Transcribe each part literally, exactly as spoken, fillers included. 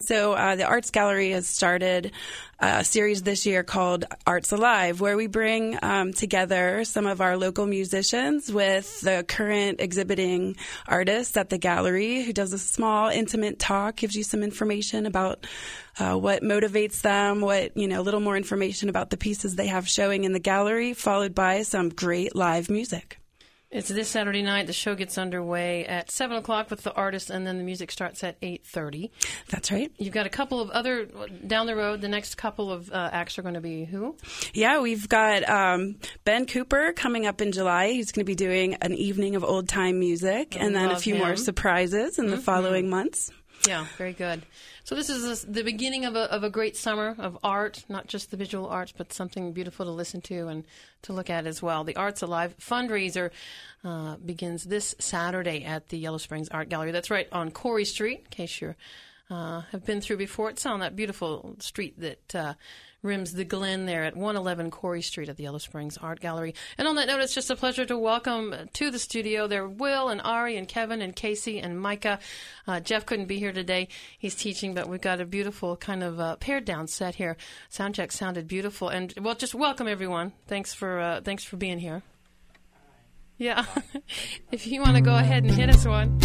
So uh, the Arts Gallery has started a series this year called Arts Alive, where we bring um, together some of our local musicians with the current exhibiting artists at the gallery, who does a small, intimate talk, gives you some information about uh, what motivates them, what, you know, a little more information about the pieces they have showing in the gallery, followed by some great live music. It's this Saturday night. The show gets underway at seven o'clock with the artist, and then the music starts at eight thirty. That's right. You've got a couple of other, down the road, the next couple of uh, acts are going to be who? Yeah, we've got um, Ben Cooper coming up in July. He's going to be doing an evening of old-time music, I and then a love few him. more surprises in Mm-hmm. the following months. Yeah, very good. So this is the beginning of a, of a great summer of art, not just the visual arts, but something beautiful to listen to and to look at as well. The Arts Alive fundraiser uh, begins this Saturday at the Yellow Springs Art Gallery. That's right on Corey Street, in case you uh, have been through before. It's on that beautiful street that uh, rims the Glen there at one eleven Corey Street at the Yellow Springs Art Gallery. And on that note, it's just a pleasure to welcome to the studio there Will and Ari and Kevin and Casey and Micah. Uh, Jeff couldn't be here today. He's teaching, but we've got a beautiful kind of uh, pared down set here. Soundcheck sounded beautiful. And, well, just welcome everyone. Thanks for uh, thanks for being here. Yeah. If you want to go ahead and hit us one.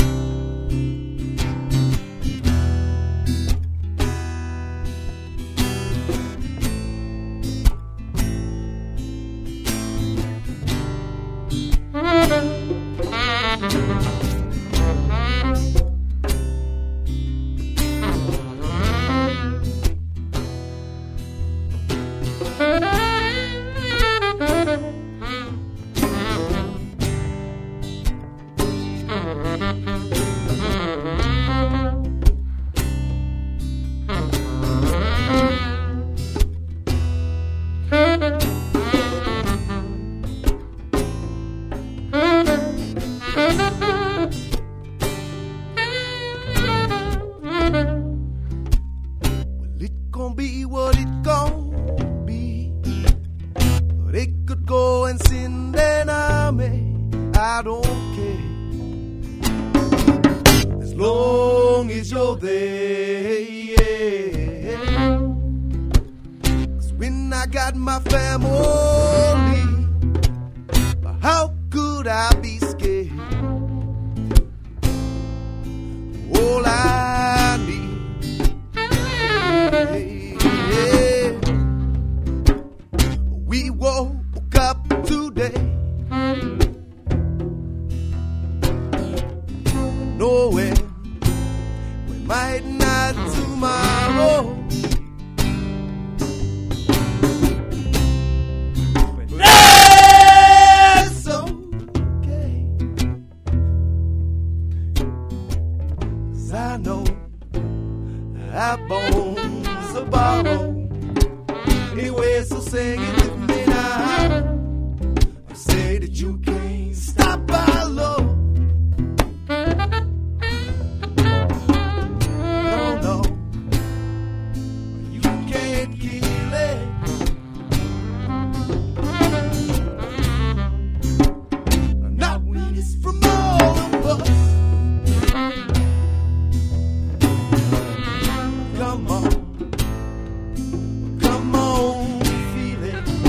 Come on, feel it.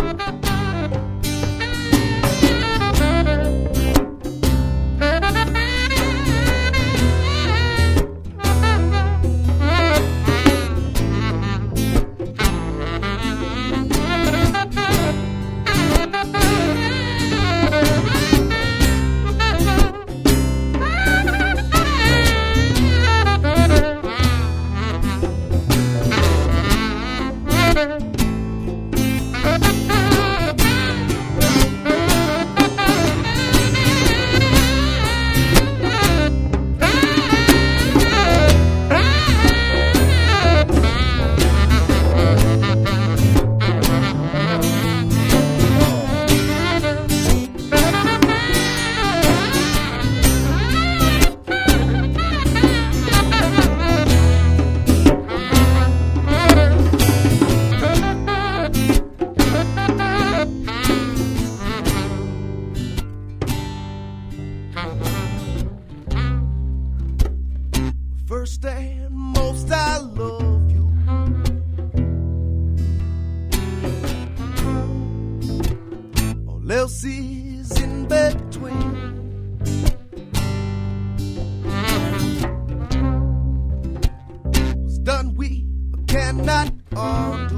done we cannot undo.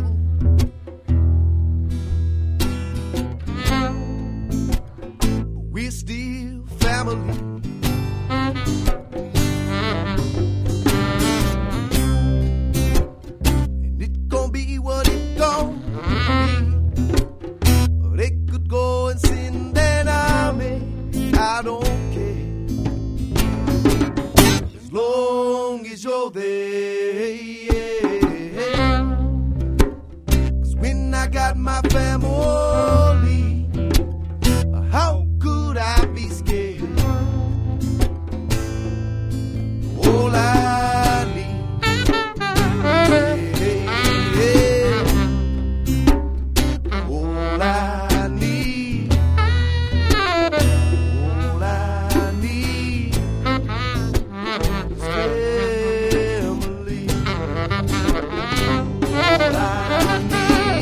But we're still family. And it gon' be what it gon' be. Or they could go and send an army. I don't care. As long as you're there. I got my family. How could I be scared? All I need, yeah, yeah. All I need, all I need is family. All I need.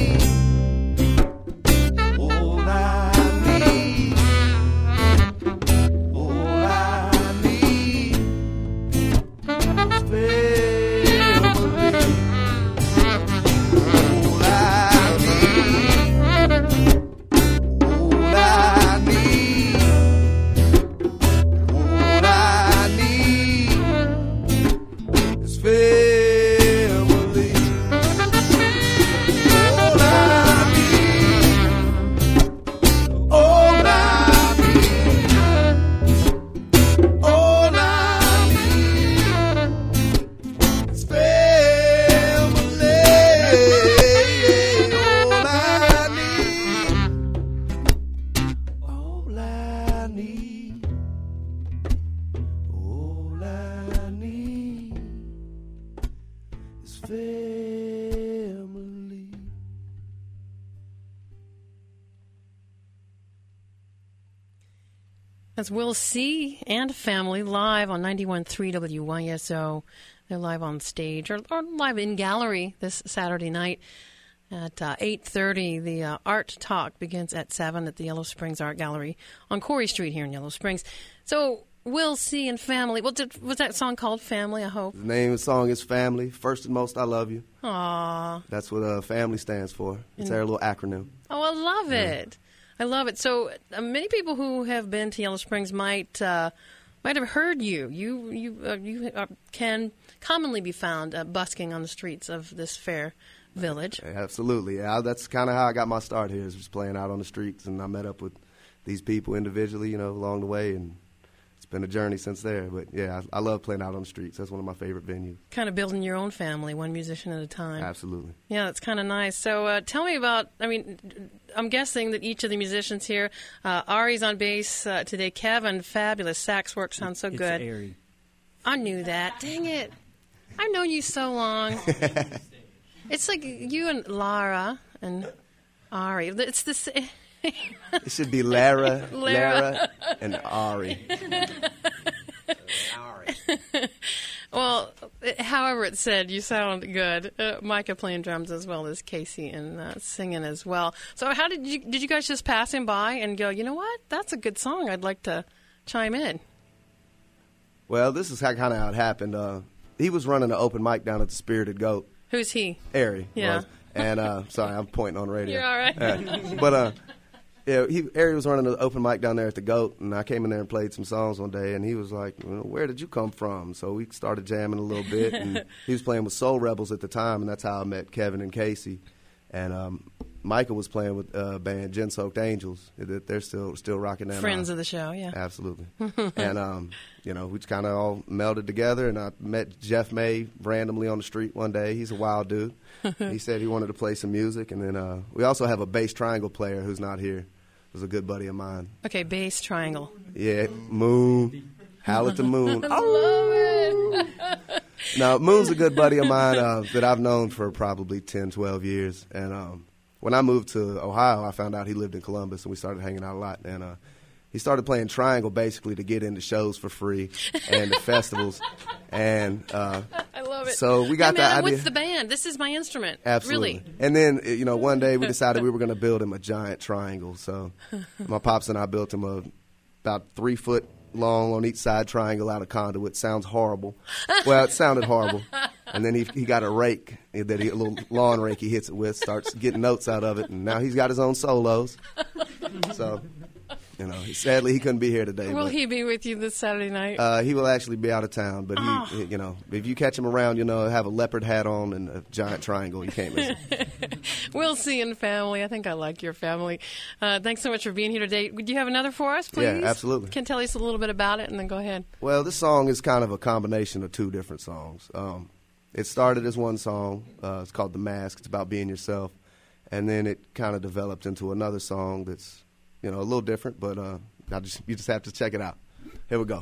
That's Will C. and Family live on ninety-one point three W Y S O. They're live on stage or, or live in gallery this Saturday night at uh, eight thirty. The uh, Art Talk begins at seven at the Yellow Springs Art Gallery on Corey Street here in Yellow Springs. So Will C. and Family. Well, did, was that song called Family, I hope? The name of the song is Family. First and most, I love you. Aww. That's what uh, Family stands for. It's our little acronym. Oh, I love yeah. it. I love it. So uh, many people who have been to Yellow Springs might uh, might have heard you. You you uh, you uh, can commonly be found uh, busking on the streets of this fair village. Absolutely. Yeah, that's kind of how I got my start here, is just playing out on the streets, and I met up with these people individually, you know, along the way, and it's been a journey since there. But yeah, I, I love playing out on the streets. That's one of my favorite venues. Kind of building your own family, one musician at a time. Absolutely. Yeah, that's kind of nice. So uh, tell me about, I mean, I'm guessing that each of the musicians here, uh, Ari's on bass uh, today, Kevin, fabulous, sax work sounds so it's good. Ari. I knew that. Dang it. I've known you so long. It's like you and Lara and Ari. It's this. It should be Lara, Lara, Lara and Ari. Well, however it's said, you sound good. Uh, Micah playing drums as well as Casey and uh, singing as well. So how did you did you guys just pass him by and go, you know what, that's a good song, I'd like to chime in? Well, this is how kind of how it happened. Uh, he was running an open mic down at the Spirited Goat. Who's he? Ari. Yeah. Was. And uh, sorry, I'm pointing on the radio. You're all right. Uh, but uh, yeah, he Ari was running an open mic down there at the Goat, and I came in there and played some songs one day, and he was like, well, "Where did you come from?" So we started jamming a little bit, and he was playing with Soul Rebels at the time, and that's how I met Kevin and Casey. And um, Micah was playing with a uh, band Gin Soaked Angels. They're still still rocking that. Friends out. of the show, yeah. Absolutely. And um, you know, we just kind of all melded together. And I met Jeff May randomly on the street one day. He's a wild dude. He said he wanted to play some music, and then uh, we also have a bass triangle player who's not here. Who's a good buddy of mine. Okay, bass triangle. Yeah, Moon. Howl at the Moon. I love it. Now, Moon's a good buddy of mine uh, that I've known for probably ten, twelve years. And um, when I moved to Ohio, I found out he lived in Columbus, and we started hanging out a lot. And uh, he started playing triangle basically to get into shows for free and the festivals. And uh, I love it. So we got hey, man, that I'm idea. with the band. This is my instrument. Absolutely. Really. And then, you know, one day we decided we were going to build him a giant triangle. So my pops and I built him a about three foot long on each side triangle out of conduit. Sounds horrible. Well, it sounded horrible. And then he he got a rake, that he, a little lawn rake he hits it with, starts getting notes out of it, and now he's got his own solos. So, you know, sadly he couldn't be here today. Will but, he be with you this Saturday night? Uh, he will actually be out of town, but he, Oh. he, you know, if you catch him around, you know, he'll have a leopard hat on and a giant triangle. You can't miss him. We'll see in family. I think I like your family. Uh, thanks so much for being here today. Would you have another for us, please? Yeah, absolutely. Can tell us a little bit about it, and then go ahead. Well, this song is kind of a combination of two different songs. Um, it started as one song. Uh, it's called The Mask. It's about being yourself. And then it kind of developed into another song that's, you know, a little different, but uh, I just, you just have to check it out. Here we go.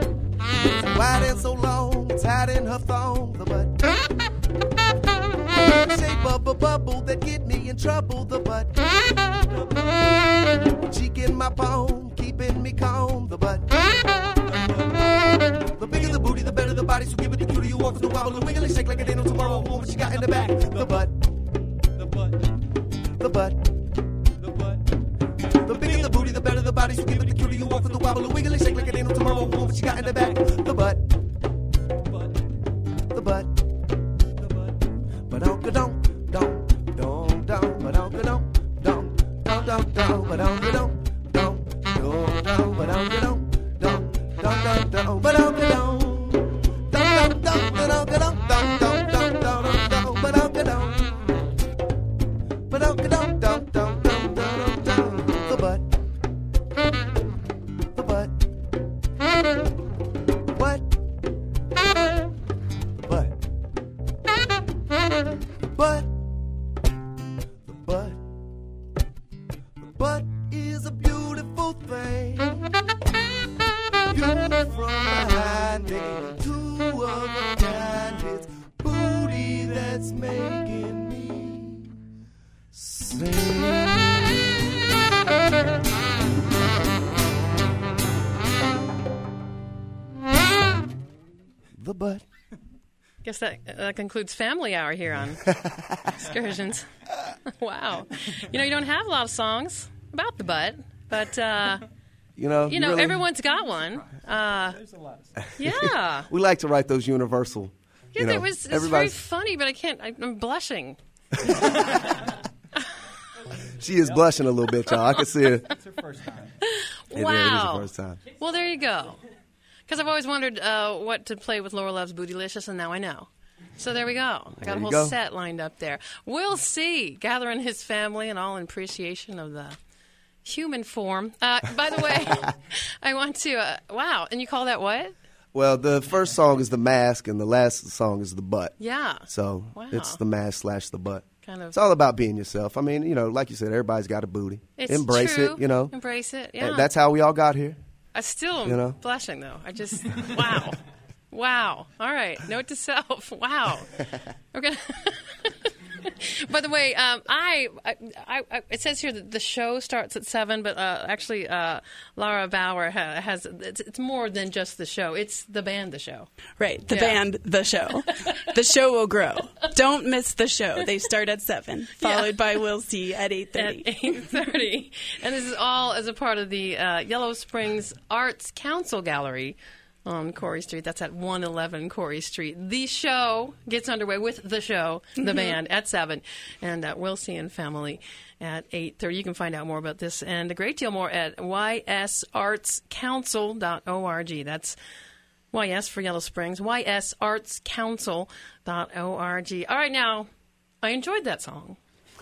Wide and so long, tied in her thong, the butt. the shape of a bubble that get me in trouble. The butt, cheek in my palm, keeping me calm. The butt, the bigger the booty, the better the body. So give it the cutie, you walk with the wobble and wiggle and shake like a day no tomorrow. What she got in the back? The butt, the butt, the butt. The bigger the booty, the better the body. So give it the cutie, you walk with the wobble and wiggle and shake like a day no tomorrow. What she got in the back? The butt, the butt. But don't don't don't don't don't but don't don't don't don't don't don't but don't don't don't don't don't but don't don't don't don't don't but don't don't don't don't don't but don't don't don't don't don't but don't don't but don't don't don't don't don't the butt the butt what butt But the butt, the butt is a beautiful thing. Viewed from behind me, two of a kind. It's booty that's making me sing. The butt. Guess that uh, concludes Family Hour here on Excursions. Wow. You know, you don't have a lot of songs about the butt, but, uh, you know, you know really, everyone's got one. Uh, There's a lot of stuff. Yeah. we like to write those universal. Yeah, you know, it was it's very funny, but I can't, I, I'm blushing. She is blushing a little bit, y'all. I can see it. It's her first time. It Wow. is the first time. Well, there you go. Because I've always wondered uh, what to play with Laura Love's Bootylicious, and now I know. So there we go. I got There a you whole go. set lined up there. We'll see. Gathering his family and all in appreciation of the human form. Uh, by the way, I want to, uh, wow, and you call that what? Well, the first song is the mask, and the last song is the butt. Yeah. So Wow. it's the mask slash the butt. Kind of. It's all about being yourself. I mean, you know, like you said, everybody's got a booty. It's Embrace true. it, you know. Embrace it, And yeah. that's how we all got here. I still am You know? blushing, though. I just, wow. Wow. All right. Note to self. Wow. We're gonna. By the way, um, I, I, I, it says here that the show starts at seven, but uh, actually, uh, Laura Bauer ha- has. It's, it's more than just the show. It's the band, the show. Right, the Yeah. band, the show. The show will grow. Don't miss the show. They start at seven, followed by We'll See at eight At thirty. eight thirty, and this is all as a part of the uh, Yellow Springs Arts Council Gallery on Corey Street. That's at one eleven Corey Street. The show gets underway with the show, the band, at seven, and uh, We'll See and Family at eight thirty. You can find out more about this and a great deal more at y s arts council dot org. That's Y S for Yellow Springs, y s arts council dot org. All right, now, I enjoyed that song.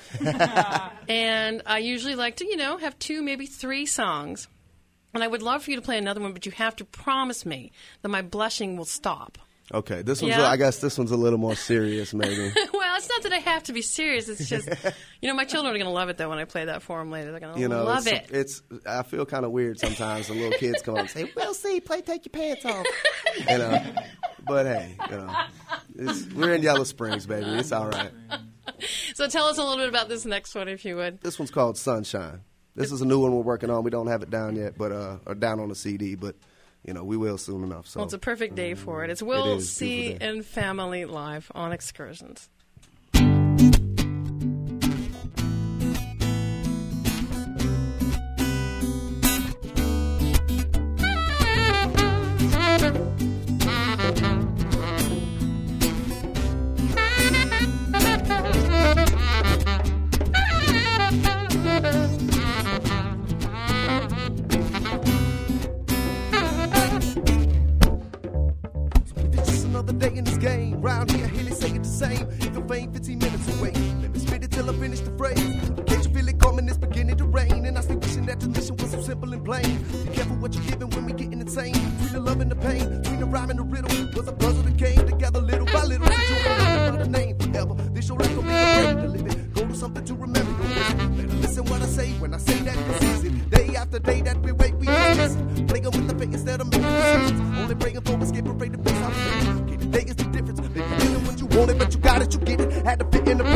And I usually like to, you know, have two, maybe three songs. And I would love for you to play another one, but you have to promise me that my blushing will stop. Okay, this one's. Yeah? I guess this one's a little more serious, maybe. Well, it's not that I have to be serious. It's just, you know, my children are going to love it, though, when I play that for them later. They're going to You know, love it's, it. it's. I feel kind of weird sometimes. The little kids come up and say, "We'll see, play, take your pants off." You know, but hey, you know, it's, we're in Yellow Springs, baby. It's all right. So tell us a little bit about this next one, if you would. This one's called Sunshine. This is a new one we're working on. We don't have it down yet, but uh, or down on the C D, but you know we will soon enough. So Well, it's a perfect day for it. It's We'll It is, See beautiful day. and Family live on Excursions. It's just another day in this game. Round here, hear they say it the same. If your fame fifteen minutes away, let me spit it till I finish the phrase. Can't you feel it coming? It's beginning to rain. And I stay wishing that the mission was so simple and plain. Be careful what you're giving when we getting insane. Between the love and the pain, between the rhyme and the riddle, was a puzzle that came together little by little. Since you don't remember the name forever, this your life will be a break to live it. Go to something to remember. Don't listen. Better listen what I say when I say that, cause easy. Day after day that we wait, we just listen. Playing with the fate instead of making decisions. Only praying for escape, afraid to face our feelings. Okay, today is the difference. Maybe feeling what you wanted, but you got it, you get it. Had to fit in the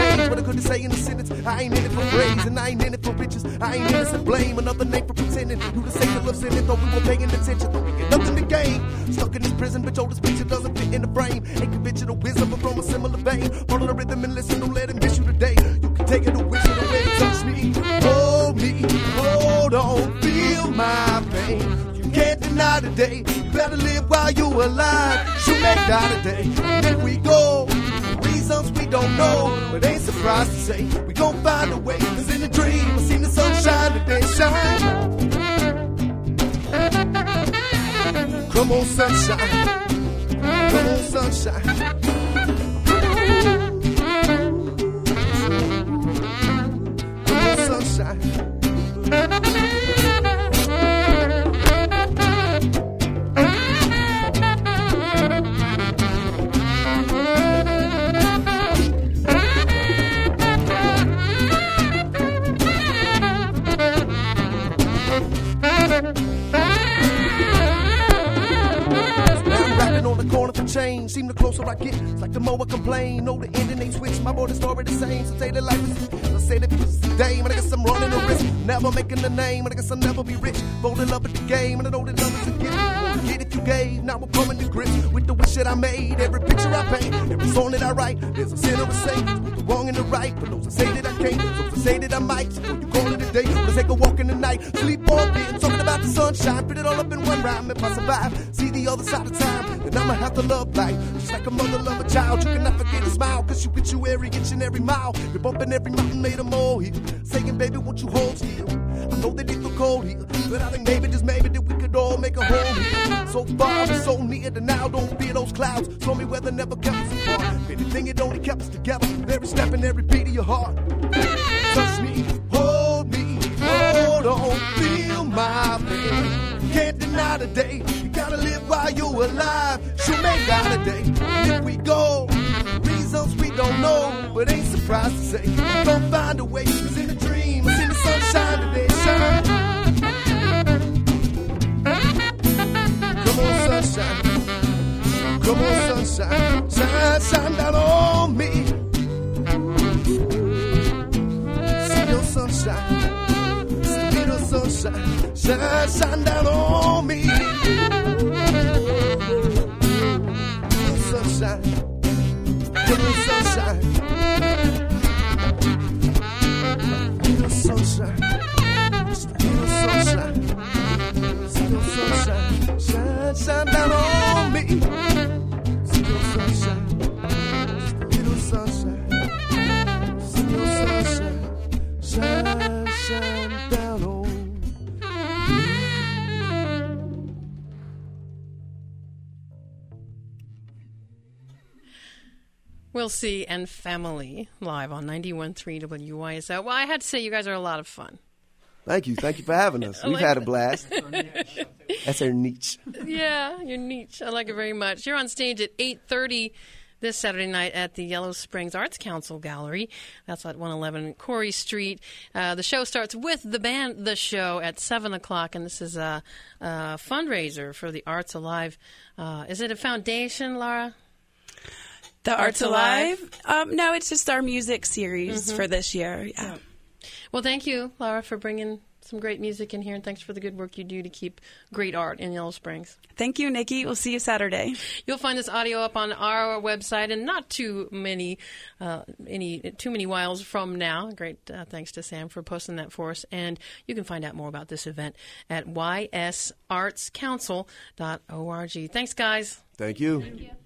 praise. And I ain't in it for riches, I ain't innocent blame. Another name for pretending, who to say the love sinning, thought we were paying attention, thought we get nothing to gain. Stuck in this prison, but told this picture doesn't fit in the frame. Ain't conventional wisdom, but from a similar vein. Follow the rhythm and listen, don't let him miss you today. You can take it or wish it away, touch me, hold me, hold on, feel my pain. You can't deny today, you better live while you alive. You may die today, and if we go, reasons we don't know, but ain't surprised to say, we gon' find a way. Cause in a dream, I seen the sunshine today shine. Come on, sunshine. Come on, sunshine. Come on, sunshine. Change. Seem the closer I get, it's like the more I complain. No, the ending ain't switch. My boy, the story the same. So say that life is, I say that it's today. When I guess I'm running the risk, never making the name. When I guess I'll never be rich. Folding up at the game, and I know that love is a gift. Get if you gave, now I'm coming to grips with the wish that I made. Every picture I paint, every song that I write, there's a sin or a saint. With the wrong and the right, but those that say that I can't, those that say that I might. So you call it a day, let's take a walk in the night. Sleep all day, I'm talking about the sunshine. Put it all up in one rhyme. If I survive, see the other side of time, then I'ma have to love life. Just like a mother love a child, you cannot forget a smile. Cause you with you every inch and every mile. You're bumping every mountain made a molehill. Saying, baby, won't you hold still? I know that it's so cold here, but I think maybe, just maybe, that we could all make a home here. So far, but so near to now, don't fear those clouds. Show me weather never kept us apart. If anything, it only kept us together. Every step and every beat of your heart. Touch me, hold me, hold on, feel my pain. Can't deny the day, you gotta live while you're alive. You may die today, and if we go, reasons we don't know, but ain't surprised to say, we gon' find a way. Cause in a dream, I see the sunshine today shine. Come on, sunshine. Come on, sunshine. Shine, shine down on me. See your sunshine. See the little sunshine. Shine, shine down on me. Little sunshine. Little sunshine. Little sunshine. Little sunshine. Little sunshine. Shine, shine down on me. Little sunshine. Little sunshine. Little sunshine. Shine, shine down on me. We'll see, and Family, live on ninety-one point three W Y S L. Well, I had to say, you guys are a lot of fun. Thank you. Thank you for having us. We've like had a blast. That's our niche. Yeah, you're neat. I like it very much. You're on stage at eight thirty this Saturday night at the Yellow Springs Arts Council Gallery. That's at one eleven Corey Street. Uh, the show starts with the band, The Show, at seven o'clock, and this is a, a fundraiser for the Arts Alive. Uh, is it a foundation, Laura? The Arts, Arts Alive? Alive? Um, no, it's just our music series Mm-hmm. for this year. Yeah. Yeah. Well, thank you, Laura, for bringing some great music in here, and thanks for the good work you do to keep great art in Yellow Springs. Thank you, Nikki. We'll see you Saturday. You'll find this audio up on our website, and not too many, uh, any too many whiles from now. Great, uh, thanks to Sam for posting that for us. And you can find out more about this event at y s arts council dot org. Thanks, guys. Thank you. Thank you.